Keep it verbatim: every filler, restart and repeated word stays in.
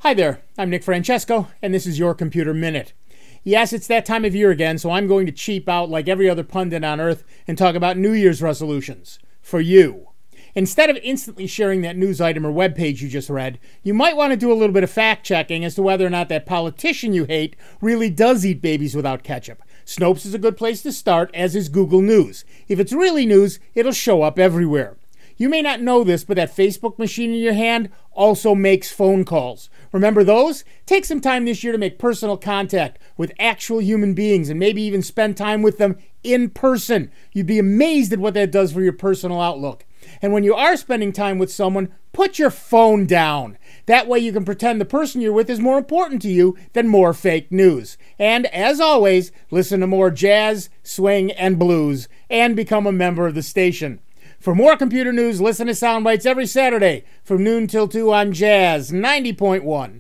Hi there, I'm Nick Francesco, and this is your Computer Minute. Yes, it's that time of year again, so I'm going to cheap out like every other pundit on earth and talk about New Year's resolutions. For you. Instead of instantly sharing that news item or webpage you just read, you might want to do a little bit of fact-checking as to whether or not that politician you hate really does eat babies without ketchup. Snopes is a good place to start, as is Google News. If it's really news, it'll show up everywhere. You may not know this, but that Facebook machine in your hand also makes phone calls. Remember those? Take some time this year to make personal contact with actual human beings and maybe even spend time with them in person. You'd be amazed at what that does for your personal outlook. And when you are spending time with someone, put your phone down. That way you can pretend the person you're with is more important to you than more fake news. And as always, listen to more jazz, swing, and blues, and become a member of the station. For more computer news, listen to Soundbites every Saturday from noon till two on Jazz ninety point one.